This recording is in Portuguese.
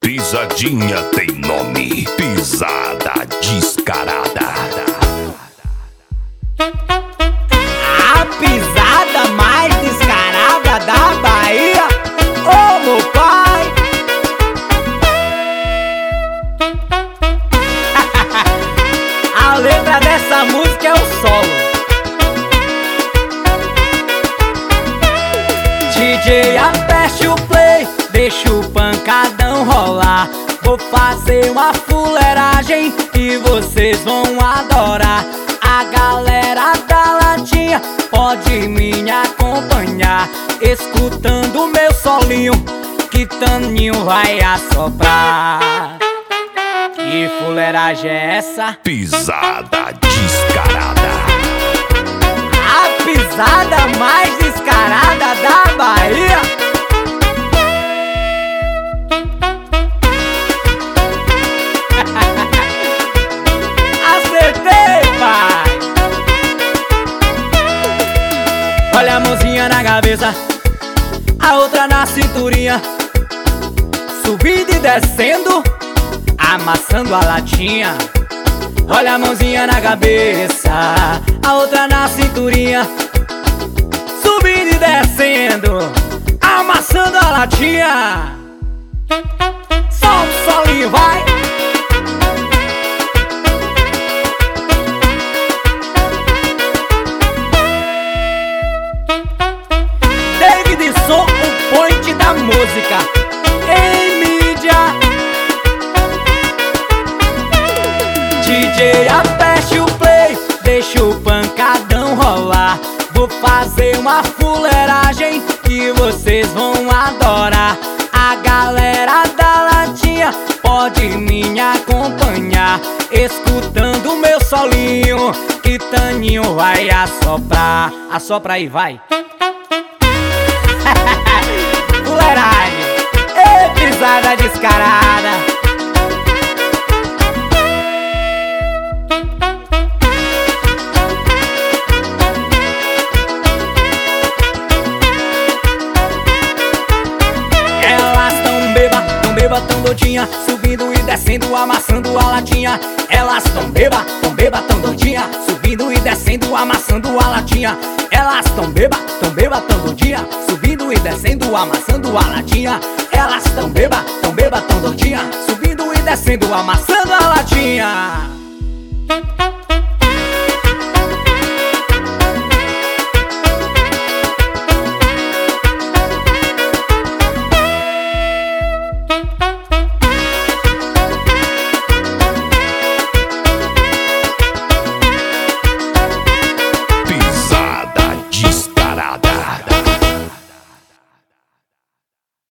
Pisadinha tem nome, pisada descarada. A pisada mais descarada da Bahia, ô meu pai. A letra dessa música é o solo. DJ, aperte o play, deixa o pancadão rolar. Vou fazer uma fuleiragem e vocês vão adorar. A galera da latinha pode me acompanhar, escutando meu solinho, que Taninho vai assoprar. Que fuleiragem é essa? Pisada descarada. A pisada mais descarada da Bahia. Acertei, pai! Olha a mãozinha na cabeça, a outra na cinturinha, subindo e descendo, amassando a latinha. Olha a mãozinha na cabeça, a outra na cinturinha, subindo e descendo, amassando a latinha. Solta o solinho, vai! Davidson, o point da música em mídia. DJ, aperte o play, deixa o pancadão rolar. Vou fazer uma fuleiragem que vocês vão adorar. A galera da latinha pode me acompanhar, escutando meu solinho, que Taninho vai assoprar. Assopra aí, vai! Fuleiragem, ei, pisada descarada. Tão doidinha, subindo e descendo, amassando a latinha. Elas tão beba, tão doidinha, subindo e descendo, amassando a latinha. Elas tão beba, tão doidinha, subindo e descendo, amassando a latinha. Elas tão beba, tão doidinha, subindo e descendo, amassando a latinha.